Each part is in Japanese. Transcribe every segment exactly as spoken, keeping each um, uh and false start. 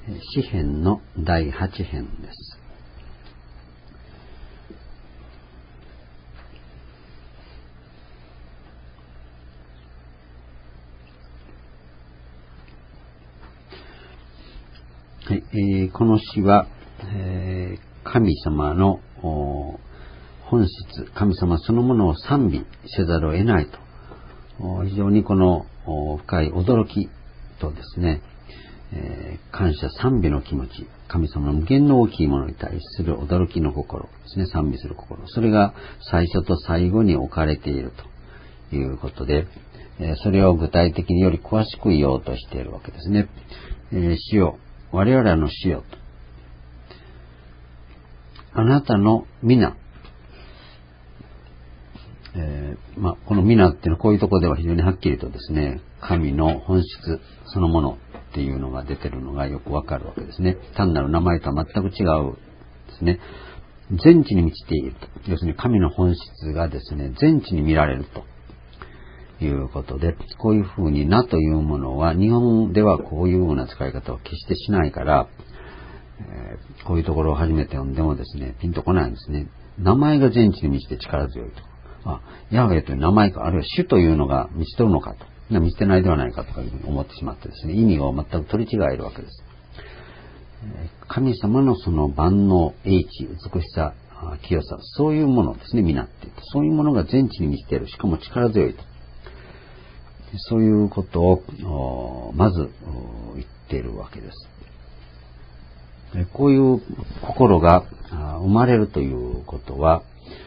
詩編のだいはち編です。はい、えー、この詩は、えー、神様の本質、神様そのものを賛美せざるを得ないと、非常にこの深い驚きとですね、えー、感謝賛美の気持ち、神様の無限の大きいものに対する驚きの心ですね、賛美する心、それが最初と最後に置かれているということで、えー、それを具体的により詳しく言おうとしているわけですね。えー、主よ、我々の主よと、あなたの皆、えーまあ、この皆っていうのはこういうところでは非常にはっきりとですね、神の本質そのものっていうのが出てるのがよくわかるわけですね。単なる名前とは全く違うですね。全知に満ちていると。要するに神の本質がですね、全知に見られるということで、こういうふうになというものは日本ではこういうような使い方を決してしないから、えー、こういうところを初めて読んでもですね、ピンとこないんですね。名前が全知に満ちて力強いと。あ、ヤハウェという名前か、あるいは主というのが満ちとるのかと。満ちてないではないかとかいうふうに思ってしまってですね、意味を全く取り違えるわけです。神様のその万能、英知、美しさ、清さ、そういうものですね、皆っていって、そういうものが全知に満ちている、しかも力強いと。そういうことを、まず言っているわけです。こういう心が生まれるということは、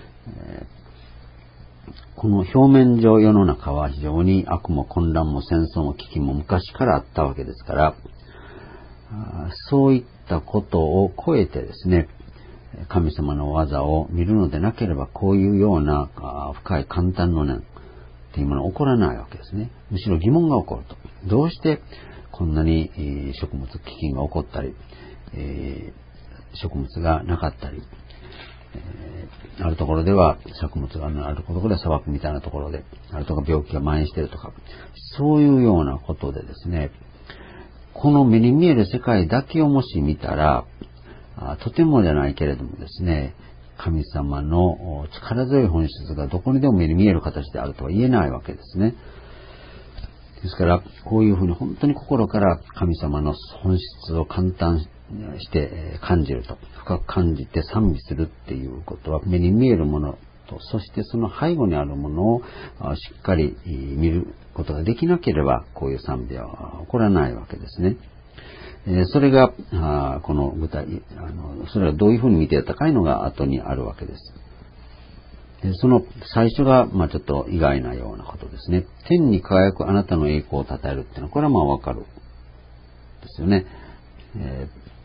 この表面上世の中は非常に悪も混乱も戦争も危機も昔からあったわけですから、そういったことを超えてですね、神様の技を見るのでなければ、こういうような深い簡単の念というものは起こらないわけですね。むしろ疑問が起こると。どうしてこんなに食物危機が起こったり、えー、食物がなかったり、えー、あるところでは作物があるところでは砂漠みたいなところであるとか病気が蔓延しているとか、そういうようなことでですね、この目に見える世界だけをもし見たら、とてもじゃないけれどもですね、神様の力強い本質がどこにでも目に見える形であるとは言えないわけですね。ですからこういうふうに本当に心から神様の本質を簡単して感じると、深く感じて賛美するっていうことは、目に見えるものと、そしてその背後にあるものをしっかり見ることができなければ、こういう賛美は起こらないわけですね。それがこの具体、あのそれはどういうふうに見てやったかいのが後にあるわけです。その最初が、まあちょっと意外なようなことですね。天に輝くあなたの栄光を称えるっていうのは、これはまあわかるですよね。え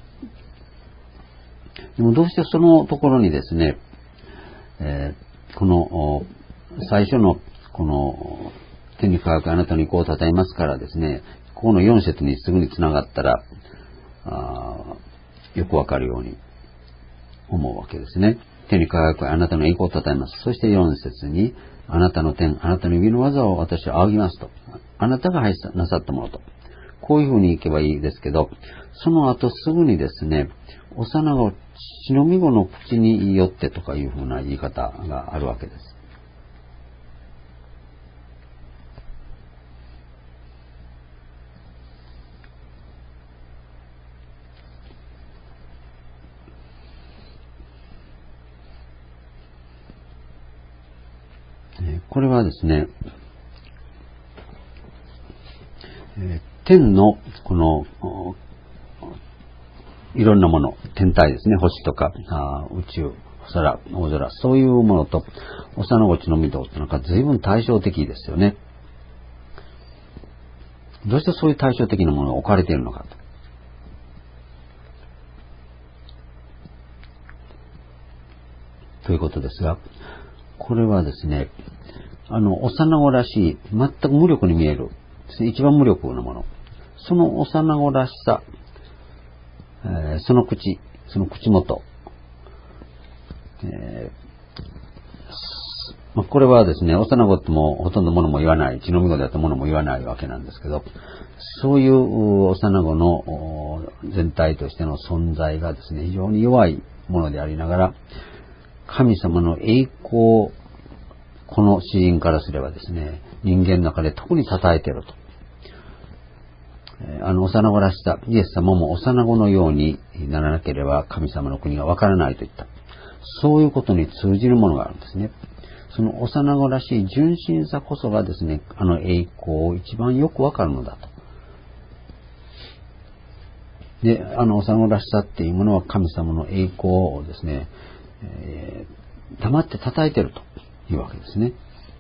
ー、でもどうしてそのところにですね、えー、この最初のこの天に輝くあなたの栄光を称えますからですね、ここのよん節にすぐにつながったらあよくわかるように思うわけですね。天に輝くあなたの栄光を称えます。そしてよん節に、あなたの天、あなたの指の技を私は仰ぎますと。あなたがなさったものと。こういうふうにいけばいいですけど、その後すぐにですね、幼子、血のみ子の口によってとかいうふうな言い方があるわけです。これはですね、天のこのいろんなもの、天体ですね、星とか宇宙、空、大空、そういうものと幼子血のみ子ってなんか随分対照的ですよね。どうしてそういう対照的なものが置かれているのかと。ということですが、これはですね、あの、幼子らしい、全く無力に見える、一番無力なもの。その幼子らしさ、えー、その口、その口元、えーまあ、これはですね、幼子ってもほとんどものも言わない、血のみ子だったものも言わないわけなんですけど、そういう幼子の全体としての存在がですね、非常に弱いものでありながら、神様の栄光をこの詩人からすればですね、人間の中で特に称えていると。あの幼子らしさ、イエス様も幼子のようにならなければ神様の国がわからないといった。そういうことに通じるものがあるんですね。その幼子らしい純真さこそがですね、あの栄光を一番よくわかるのだと。で、あの幼子らしさっていうものは神様の栄光をですね、えー、黙って称えているというわけですね。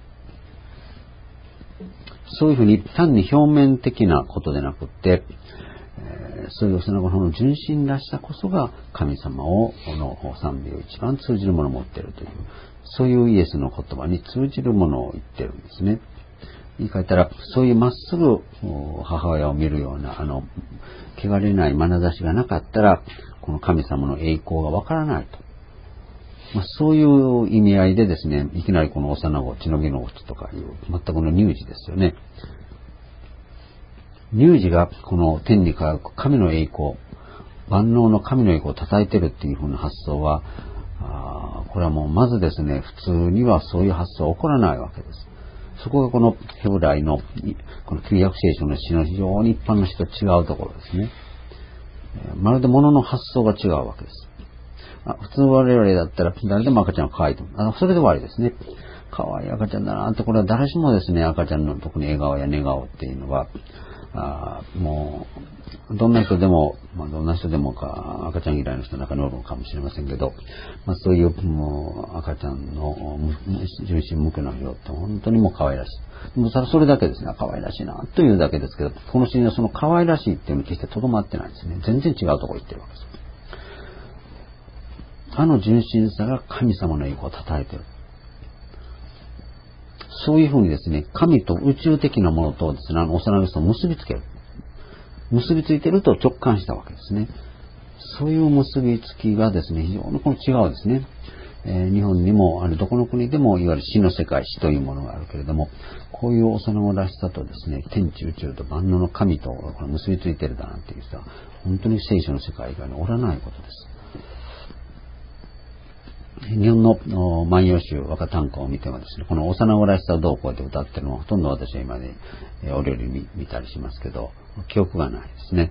そういうふうに単に表面的なことでなくって、えー、そういう幼子の純真らしさこそが神様をの賛美を一番通じるものを持っているという、そういうイエスの言葉に通じるものを言ってるんですね。言い換えたら、そういうまっすぐ母親を見るような、あの、汚れない眼差しがなかったら、この神様の栄光がわからないと。まあ、そういう意味合いでですね、いきなりこの幼子、血の気の落ちとかいう、全くの乳児ですよね。乳児がこの天に輝く神の栄光、万能の神の栄光を称えてるっていう風な発想は、あこれはもうまずですね、普通にはそういう発想は起こらないわけです。そこがこのヘブライのこの旧約聖書の詩の非常に一般の詩と違うところですね。まるで物の発想が違うわけです。あ普通我々だったら誰でも赤ちゃんが可愛いと。あそれで終わりですね。可愛い赤ちゃんだなって、これは誰しもですね、赤ちゃんの特に笑顔や寝顔っていうのは、あもう、どんな人でも、まあ、どんな人でもか、赤ちゃん嫌いの人の中におるのかもしれませんけど、まあ、そういう、もう、赤ちゃんの純真無垢な色って本当にもう可愛らしい。もうそれだけですね、可愛らしいな、というだけですけど、この詩にはその可愛らしいっていうのに決してとどまってないんですね。全然違うところ行ってるわけです。あの純真さが神様の栄光を称えている。そういうふうにですね、神と宇宙的なものとですね、あの幼子と結びつける。結びついていると直感したわけですね。そういう結びつきがですね、非常にこの違うですね。えー、日本にも、あるどこの国でも、いわゆる死の世界、死というものがあるけれども、こういう幼子らしさとですね、天地宇宙と万能の神と結びついているだなんていう人は、本当に聖書の世界以外におらないことです。日本の万葉集和歌短歌を見てもですね、この幼子らしさをどうこうやって歌ってるのはほとんど私は今ね、お料理見たりしますけど、記憶がないですね。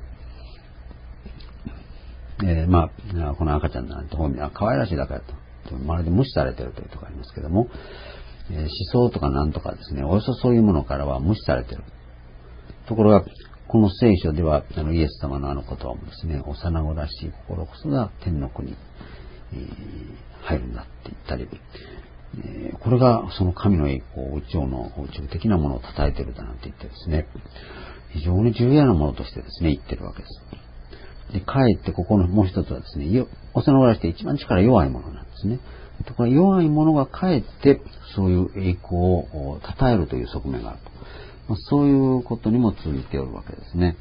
えー、まあ、この赤ちゃんなんて本名は可愛らしいだからと、まるで無視されているというところがありますけども、えー、思想とかなんとかですね、およそそういうものからは無視されている。ところが、この聖書では、あのイエス様のあの言葉もですね、幼子らしい心こそが天の国に入るんだって言ったり、えー、これがその神の栄光、宇宙の宇宙的なものを称えているだなんて言ってですね、非常に重要なものとしてですね、言ってるわけです。で、かえってここのもう一つはですね、幼子らして一番力弱いものなんですね。ところが弱いものがかえってそういう栄光を称えるという側面があると。まあ、そういうことにも通じておるわけですね。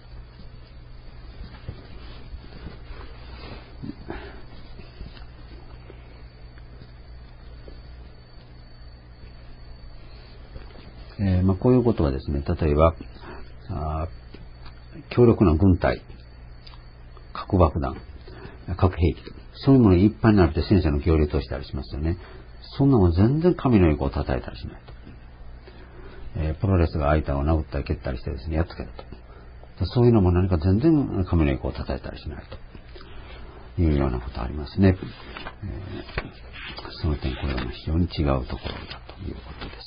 えーまあ、こういうことはですね、例えば、あ強力な軍隊、核爆弾、核兵器、そういうものにいっぱいになって戦車の行列をしたりしますよね。そんなもん全然神の栄光を称えたりしないと。えー、プロレスが相手を殴ったり蹴ったりしてですね、やっつけると。そういうのも何か全然神の栄光を称えたりしないというようなことありますね。えー、その点これは非常に違うところだということです。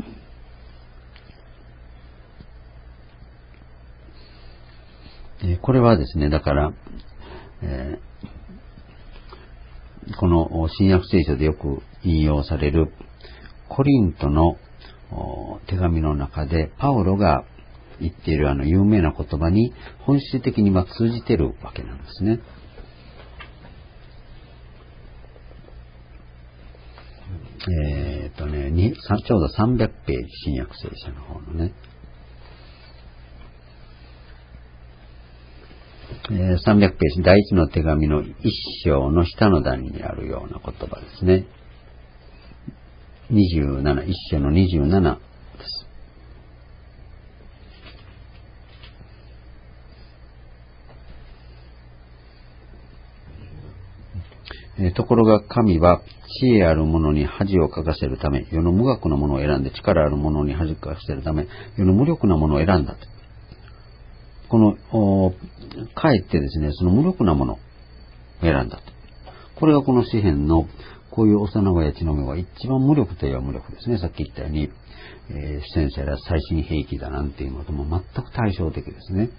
これはですね、だから、えー、この新約聖書でよく引用されるコリントの手紙の中でパウロが言っているあの有名な言葉に本質的には通じているわけなんですね。えー、っとね、ちょうどさんびゃくページ、新約聖書の方のね、さんびゃくページ、第一の手紙の一章の下の段にあるような言葉ですね。にじゅうなな、一章のにじゅうななです。 えところが神は知恵ある者に恥をかかせるため、世の無学なものを選んで、力ある者に恥をかかせるため、世の無力なものを選んだと。この、かえってですね、その無力なものを選んだと。これがこの詩篇の、こういう幼子や血の目は一番無力といえば無力ですね。さっき言ったように、えー、戦車や最新兵器だなんていうのとも全く対照的ですね。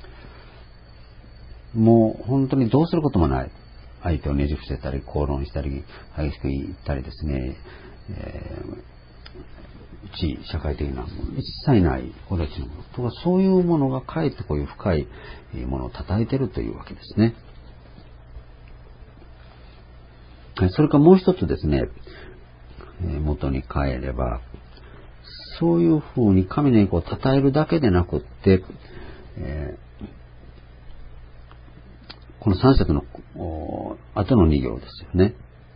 もう本当にどうすることもない。相手をねじ伏せたり、口論したり、激しく言ったりですね、えー、地位、社会的なもの、一切ない子たちのものとか、そういうものがかえってこういう深いものを叩いているというわけですね。それからもう一つですね、元に帰れば、そういうふうに神の栄光を称えるだけでなくって、えーこの三節の後の二行ですよね。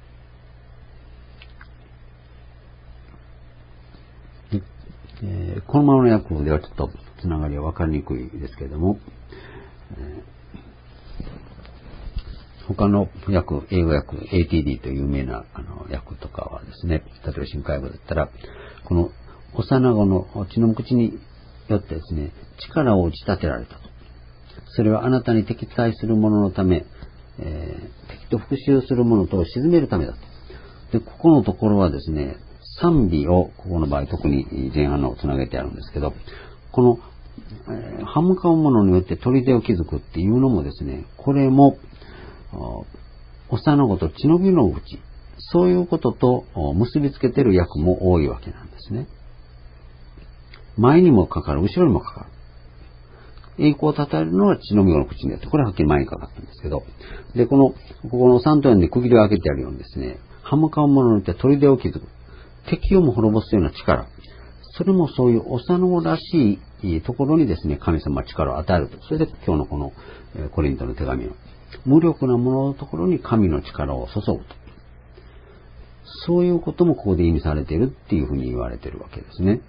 えー、このままの訳ではちょっとつながりは分かりにくいですけれども、えー、他の訳、英語訳、エーティーディー という有名なあの訳とかはですね、例えば新海語だったら、この幼子の血の口によってですね、力を打ち立てられたと。それはあなたに敵対する者のため、えー、敵と復讐する者とを鎮めるためだと。で、ここのところはですね、賛美を、ここの場合特に前半のをつなげてあるんですけど、この、えー、歯向かう者によって砦を築くっていうのもですね、これも、幼子と血のみのうち、そういうことと結びつけている訳も多いわけなんですね。前にもかかる、後ろにもかかる。栄光を称えるのは血のみの口によって、これははっきり前にかかったんですけど、で、この、ここのさんとよんで区切りを開けてあるようにですね、歯向かう者によって砦を築く。敵をも滅ぼすような力。それもそういう幼子らしいところにですね、神様は力を与えると。それで今日のこのコリントの手紙を、無力なもののところに神の力を注ぐと。そういうこともここで意味されているっていうふうに言われているわけですね。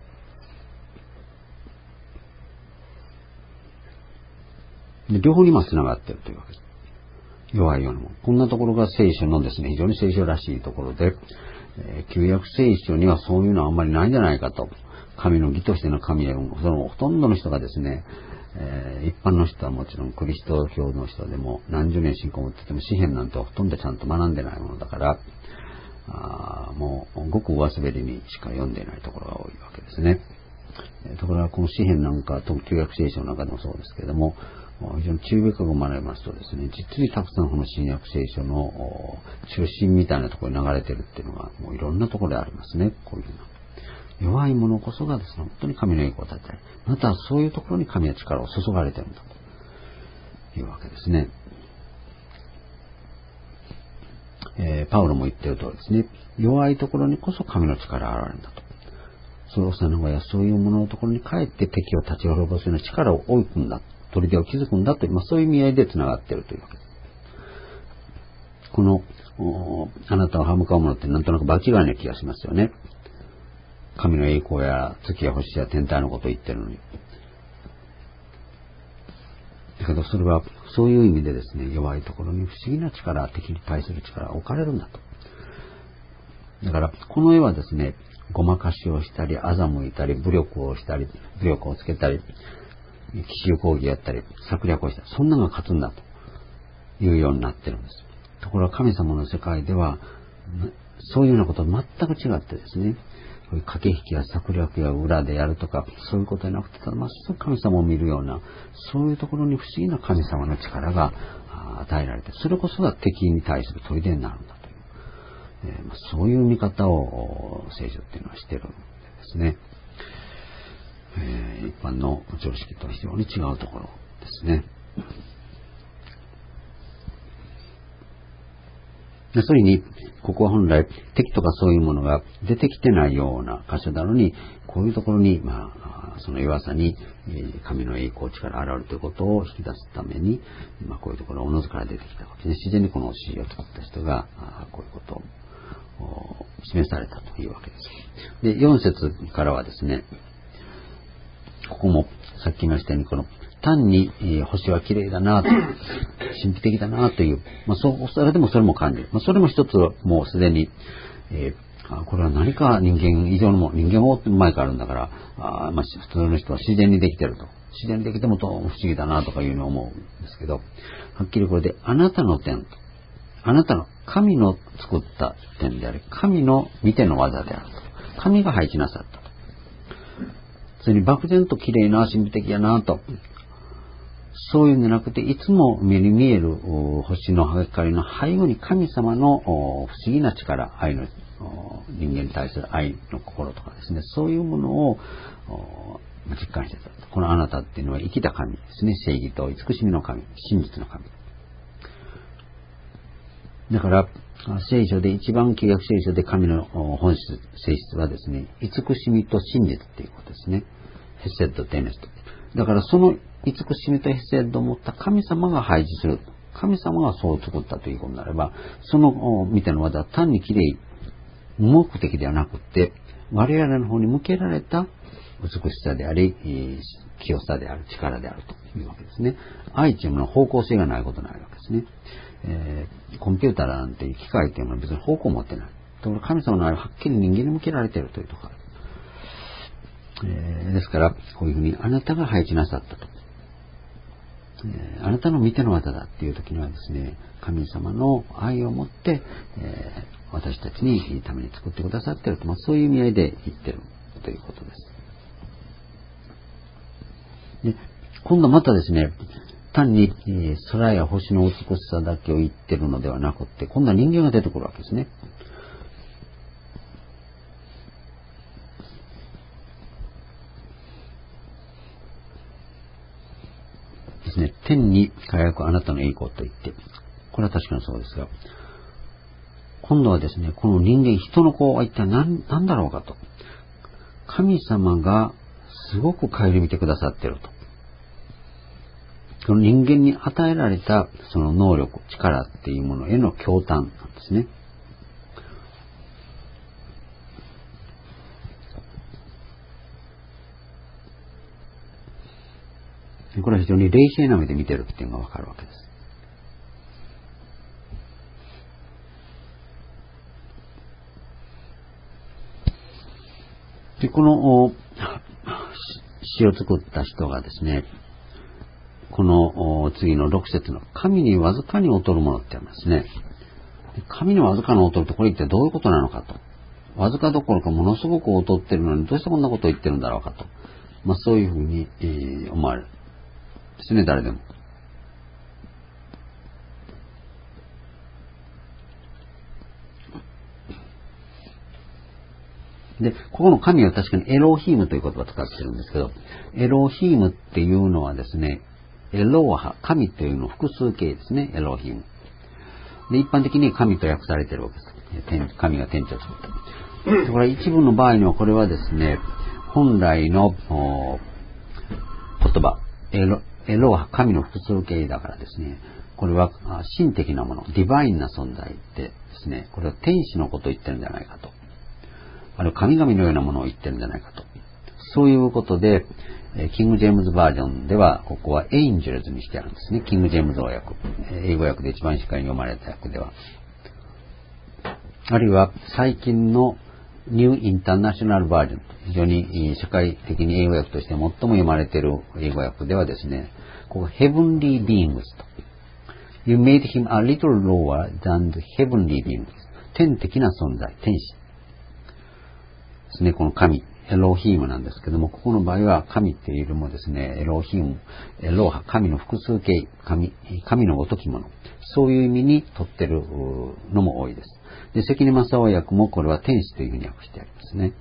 で両方にも繋がっているというわけです。弱いようなもの。こんなところが聖書のですね、非常に聖書らしいところで、えー、旧約聖書にはそういうのはあんまりないんじゃないかと。神の義としての神へ、そのほとんどの人がですね、えー、一般の人はもちろんクリスト教の人でも何十年信仰を持ってても詩篇なんてほとんどちゃんと学んでないものだから、あもうごく上滑りにしか読んでいないところが多いわけですね。えー、ところがこの詩篇なんか、旧約聖書の中でもそうですけれども、非常に注意深く学びますとですね、実にたくさんこの新約聖書の中心みたいなところに流れているっていうのがもういろんなところでありますね。こういうの。弱い者こそがですね、本当に神の栄光をたたえ、またそういうところに神の力を注がれているんだというわけですね。えー、パウロも言っているとおりですね、弱いところにこそ神の力が現れるんだと。その幼子やそういうもののところに帰って敵を立ち滅ぼすような力を追い込んだ。砦を築くんだという、まあ、そういう意味合いで繋がっているというわけです。この、あなたを歯向かうものってなんとなく場違いな気がしますよね。神の栄光や月や星や天体のことを言ってるのに。だけどそれはそういう意味でですね、弱いところに不思議な力、敵に対する力が置かれるんだと。だからこの絵はですね、ごまかしをしたり、欺いたり、武力をしたり、武力をつけたり、奇襲攻撃やったり、策略をしたり、そんなのが勝つんだというようになってるんです。ところが神様の世界では、そういうようなことは全く違ってですね、そういう駆け引きや策略や裏でやるとか、そういうことじゃなくて、ただまっすぐ神様を見るような、そういうところに不思議な神様の力が与えられて、それこそが敵に対する砦になるんだという、えーまあ、そういう見方を聖書っていうのはしてるんですね。えー、一般の常識とは非常に違うところですね。でそれに、ここは本来敵とかそういうものが出てきてないような箇所なのに、こういうところに、まあ、その弱さに神の栄光力が現れるということを引き出すために、まあ、こういうところをおのずから出てきたわけです。自然にこの詩を作った人がこういうことを示されたというわけです。で、よん節からはですね、ここもさっき言いましたように、この単に、えー、星は綺麗だなと、神秘的だなという、まあ、そそれでもそれも感じる。まあ、それも一つもうすでに、えー、あこれは何か人間以上のも人間も前からあるんだから、あまあ、普通の人は自然にできてると。自然にできてもと不思議だなとかいうのを思うんですけど、はっきりこれであなたの点、あなたの神の作った点であり、神の見ての技であると。神が配置なさったと。それに漠然と綺麗な神秘的やなと。そういうんじゃなくて、いつも目に見える星の光の背後に神様の不思議な力、愛の人間に対する愛の心とかですね、そういうものを実感してた。このあなたっていうのは生きた神ですね。正義と慈しみの神、真実の神。だから、聖書で一番旧約聖書で神の本質、性質はですね、慈しみと真実っていうことですね。ヘセッド、テネスト。だからその慈しみとヘセッドを持った神様が配置する。神様がそう作ったということになれば、その見ての技は単に綺麗、無目的ではなくて、我々の方に向けられた美しさであり、清さである、力であるというわけですね。愛というものは方向性がないことないわけですね。えー、コンピューターなんていう機械というのは別に方向を持ってない。ところ神様の愛ははっきり人間に向けられているというところ。えー、ですから、こういうふうにあなたが配置なさったと。えー、あなたの見ての技だっていう時にはですね、神様の愛を持って、えー、私たちにために作ってくださっていると、まあ、そういう意味合いで言っているということです。で、今度またですね、単に、えー、空や星の美しさだけを言ってるのではなくて、今度は人間が出てくるわけですね。ですね、天に輝くあなたの栄光と言って、これは確かにそうですが、今度はですね、この人間、人の子は一体何、何だろうかと。神様がすごく顧みてくださっていると。その人間に与えられたその能力、力っていうものへの驚嘆なんですね。これは非常に冷静な目で見ているっていうのがわかるわけです。で、この詩を作った人がですね、この次のろく節の神にわずかに劣るものってありますね。神にわずかに劣るとこれ一体どういうことなのかと。わずかどころかものすごく劣ってるのにどうしてこんなことを言ってるんだろうかと。まあそういうふうに、えー、思われる。ですね、誰でも。で、ここの神は確かにエロヒームという言葉を使ってるんですけど、エロヒームっていうのはですね、エローハ、神というの複数形ですね、エロヒーム。で、一般的に神と訳されているわけです。神が天地を作った。これ一部の場合にはこれはですね、本来の言葉、エロ、エローハ、神の複数形だからですね、これは神的なもの、ディバインな存在でですね、これは天使のことを言ってるんじゃないかと。あるいは神々のようなものを言ってるんじゃないかと。そういうことで、キング・ジェームズバージョンでは、ここはエインジェルズにしてあるんですね。キング・ジェームズ訳。英語訳で一番しっかり読まれた訳では。あるいは、最近のニュー・インターナショナルバージョン。非常に社会的に英語訳として最も読まれている英語訳ではですね、ここ、Heavenly Beings と。You made him a little lower than the heavenly beings. 天的な存在、天使。ですね、この神、エロヒームなんですけども、ここの場合は神っていうよりもですね、エロヒーム、エロハ、神の複数形、神、神のごときもの、そういう意味にとってるのも多いです。で、関根正夫訳もこれは天使というふうに訳してありますね。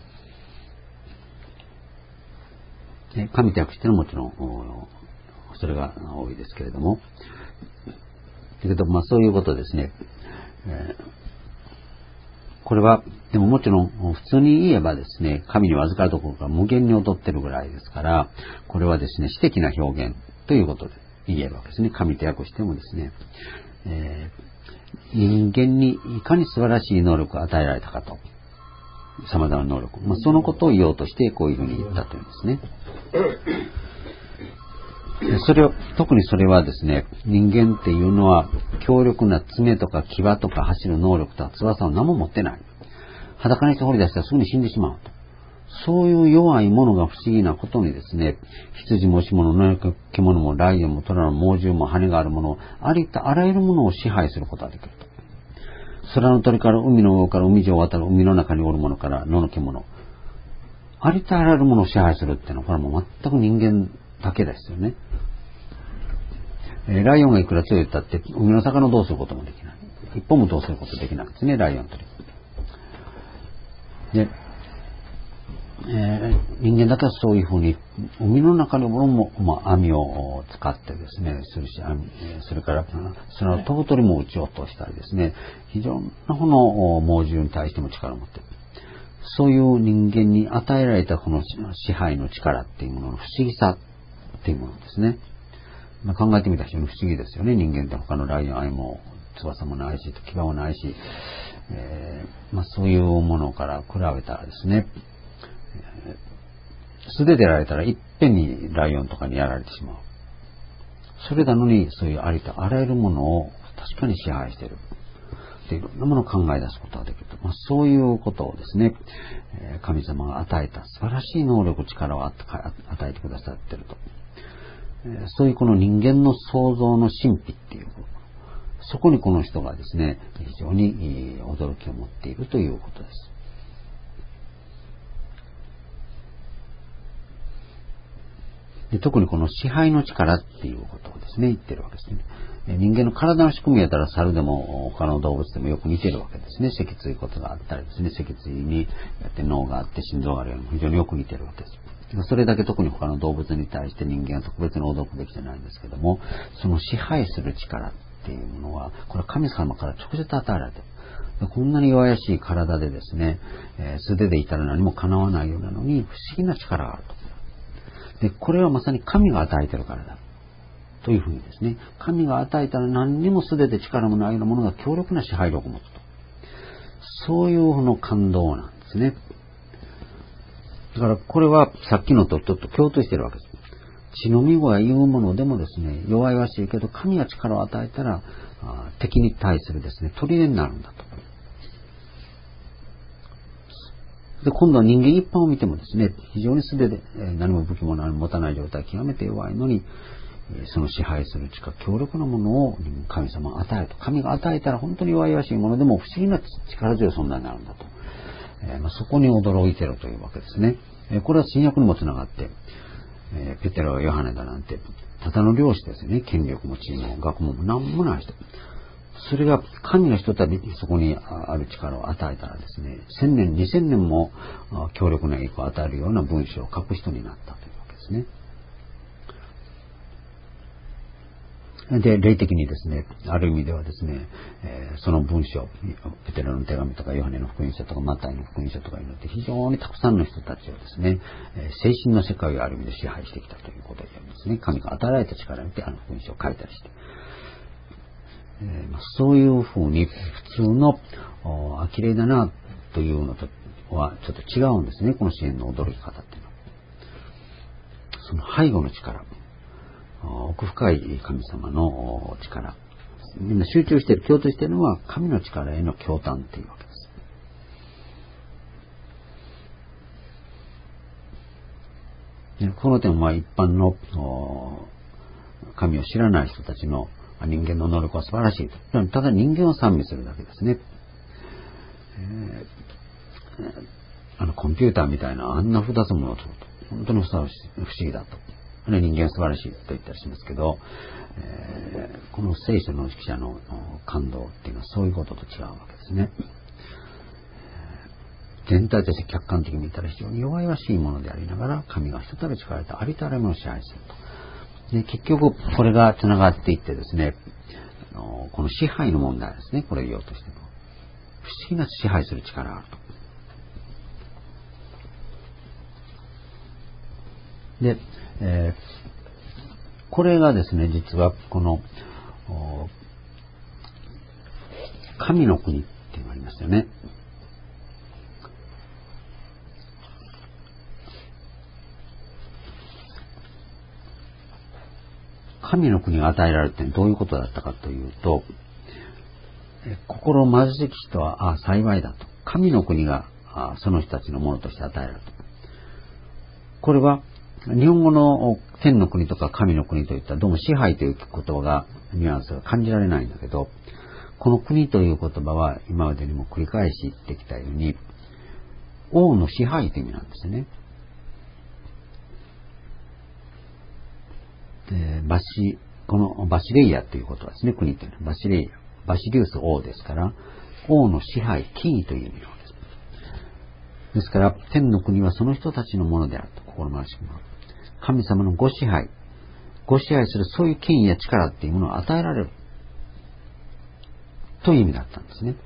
で神と訳してるのももちろん、それが多いですけれども、だけど、まあそういうことですね。えーこれは、でももちろん、普通に言えばですね、神に預かるところが無限に劣ってるぐらいですから、これはですね、詩的な表現ということで言えるわけですね。神と訳してもですね、えー、人間にいかに素晴らしい能力を与えられたかと。様々な能力。まあ、そのことを言おうとして、こういうふうに言ったというんですね。 それを、特にそれはですね、人間っていうのは強力な爪とか牙とか走る能力とか翼を何も持ってない。裸にして掘り出したらすぐに死んでしまうと。そういう弱いものが不思議なことにですね、羊も牛も野良獣もライオンもトラも猛獣も羽があるものを、ありとあらゆるものを支配することができると。空の鳥から海の上から海上を渡る海の中におるものから野の獣。ありとあらゆるものを支配するっていうのは、これはもう全く人間だけですよね。えー、ライオンがいくら強いったって海の魚をどうすることもできない。一歩もどうすることできないですね、ライオン鳥。で、えー、人間だけはそういうふうに海の中のものも、まあ、網を使ってですねするし、網それからその飛ぶ鳥も撃ち落としたりですね、非常なこの猛獣に対しても力を持っている。そういう人間に与えられたこの支配の力っていうものの不思議さっていうものですね。まあ、考えてみたら非常に不思議ですよね。人間って他のライオン愛も翼もないし牙もないし、えーまあ、そういうものから比べたらですね、素手でやられたらいっぺんにライオンとかにやられてしまう。それなのにそういうありとあらゆるものを確かに支配している。でいろんなものを考え出すことができると。まあ、そういうことをですね、神様が与えた素晴らしい能力、力を与えてくださっていると。そういうこの人間の創造の神秘っていうこと。そこにこの人がですね、非常に驚きを持っているということです。で特にこの支配の力っていうことをですね、言ってるわけですね。人間の体の仕組みやったら猿でも他の動物でもよく似てるわけですね。脊椎骨があったりですね、脊椎にやって脳があって心臓があるように非常によく似てるわけです。それだけ特に他の動物に対して人間は特別に驚くべきじゃないんですけども、その支配する力っていうものは、これは神様から直接与えられている。こんなに弱々しい体でですね、えー、素手でいたら何も叶わないようなのに不思議な力があると。で、これはまさに神が与えているからだ。というふうにですね、神が与えたら何にも素手で力もないようなものが強力な支配力を持つと。そういうの感動なんですね。だからこれはさっきのとちょっと共通しているわけです。血のみ子やいうものでもですね、弱々しいけど神が力を与えたら敵に対するですね、砦になるんだと。で、今度は人間一般を見てもですね、非常に素手で何も武器も何も持たない状態、極めて弱いのに、その支配する力、強力なものを神様が与えると。神が与えたら本当に弱々しいものでも不思議な力強い存在になるんだと。えーまあ、そこに驚いているというわけですね。えー、これは新約にもつながって、えー、ペテロやヨハネだなんて、ただの漁師ですよね。権力も地位も学問も何もない人。それが神が一たびそこにある力を与えたらですね、千年、二千年も強力な影響を与えるような文章を書く人になったというわけですね。で、霊的にですね、ある意味ではですね、えー、その文章、ペテロの手紙とかヨハネの福音書とかマタイの福音書とかによって非常にたくさんの人たちをですね、えー、精神の世界をある意味で支配してきたということを言うんですね。神が与えられた力によってあの福音書を書いたりして。えーまあ、そういうふうに普通のあ綺麗だなというのとはちょっと違うんですね。この支援の驚き方っていうのは。その背後の力。奥深い神様の力。みんな集中している、共通しているのは神の力への共感っていうわけです。でこの点は一般の神を知らない人たちの人間の能力は素晴らしいと。ただ人間を賛美するだけですね。えー、あのコンピューターみたいなあんな複雑なものを作ると本当に不思議だと。人間は素晴らしいと言ったりしますけど、えー、この聖書の指揮者の感動っていうのはそういうことと違うわけですね。全体として客観的に見たら非常に弱々しいものでありながら神が一たび力れたありとあらゆるものを支配すると。で結局これがつながっていってですね、あのこの支配の問題ですね、これを言おうとしても不思議な支配する力があると。で、えー、これがですね、実はこの神の国っていうのがありますよね。 神の国が与えられるってどういうことだったかというと、心貧しき人はあ幸いだと。神の国があその人たちのものとして与えられると。これは日本語の天の国とか神の国といったどうも支配という言葉がニュアンスが感じられないんだけど、この国という言葉は今までにも繰り返し言ってきたように王の支配という意味なんですよね。でバシこのバシレイヤということはですね、国というのはバシレイヤ、バシリウス王ですから王の支配、権威という意味なんです。ですから天の国はその人たちのものであると。心回しも神様のご支配、ご支配するそういう権威や力っていうものを与えられるという意味だったんですね。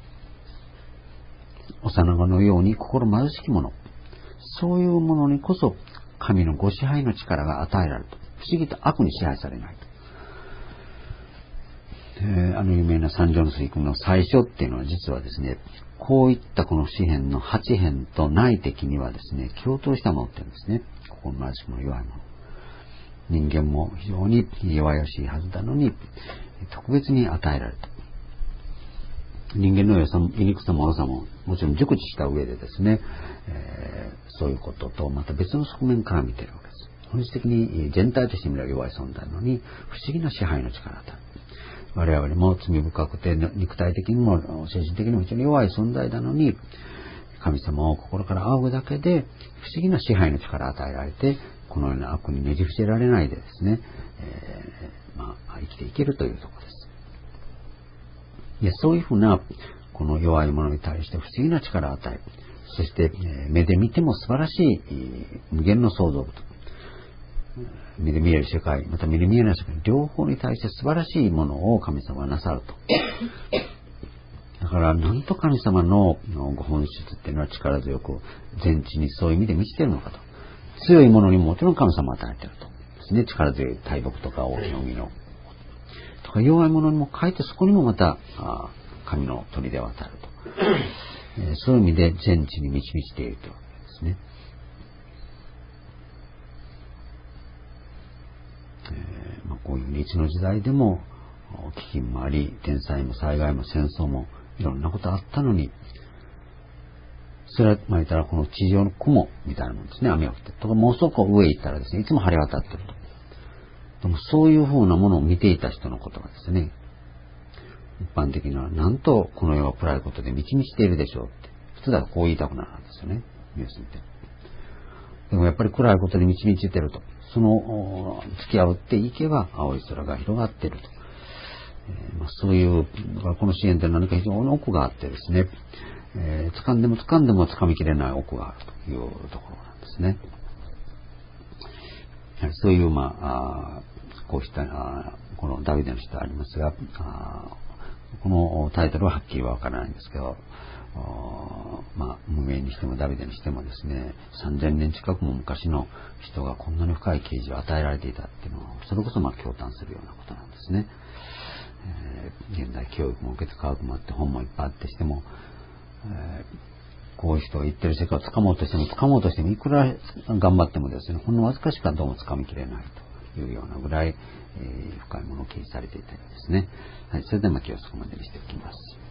幼子のように心貧しき者、そういうものにこそ神のご支配の力が与えられると。不思議と悪に支配されないと。えー、あの有名な三条の水訓の最初っていうのは実はですね、こういったこの詩篇のはち編と内的にはですね、共闘したものって言うんですね。心貧しき者、弱いもの。人間も非常に弱々しいはずなのに、特別に与えられた。人間の良さも醜さも悪さももちろん熟知した上でですね、えー、そういうこととまた別の側面から見ているわけです。本質的に全体として見れば弱い存在なのに不思議な支配の力だった。我々も罪深くて肉体的にも精神的にも非常に弱い存在なのに、神様を心から仰ぐだけで不思議な支配の力を与えられて、このような悪にねじ伏せられないでですね、えーまあ、生きていけるというところです。いやそういうふうなこの弱い者に対して不思議な力を与え、そして目で見ても素晴らしい無限の創造物、目で見える世界、また目で見えない世界、両方に対して素晴らしいものを神様はなさると。だからなんと神様のご本質っていうのは力強く全知にそういう意味で満ちているのかと。強いものにももちろん神様を与えているとですね。力強い大木とか大きな海のとか弱いものにも書いて、そこにもまた神の砦で渡ると、えー、そういう意味で全知に満ち満ちているというわけですね。えーまあ、こういういつの時代でも飢饉もあり、天災も災害も戦争もいろんなことあったのに、それはまあ言ったらこの地上の雲みたいなもんですね。雨が降ってとか、もうそこ上へ行ったらですね、いつも晴れ渡っていると。でもそういう風なものを見ていた人のことがですね、一般的にはなんとこの世は暗いことで満ち満ちているでしょうって普通だとこう言いたくなるんですよね、ニュース見て。でもやっぱり暗いことで満ち満ちていると、その付き合っていけば青い空が広がっていると、えーまあ、そういうこの支援って何か非常に奥があってですね、えー、掴んでも掴んでも掴みきれない奥があるというところなんですね。そういうまあこうしたあこのダビデの詩でありますが、あこのタイトルははっきりはわからないんですけど、まあ無名にしてもダビデにしてもですね、さんぜんねん近くも昔の人がこんなに深い啓示を与えられていたっていうのは、それこそまあ驚嘆するようなことなんですね。えー、現代教育も受けて科学もあって本もいっぱいあってしても、えー、こういう人が言ってる世界を掴もうとしても掴もうとしてもいくら頑張ってもですね、ほんのわずかしかどうも掴みきれないというようなぐらい、えー、深いものを掲示されていたようですね。はい、それでは今日はそこまでにしておきます。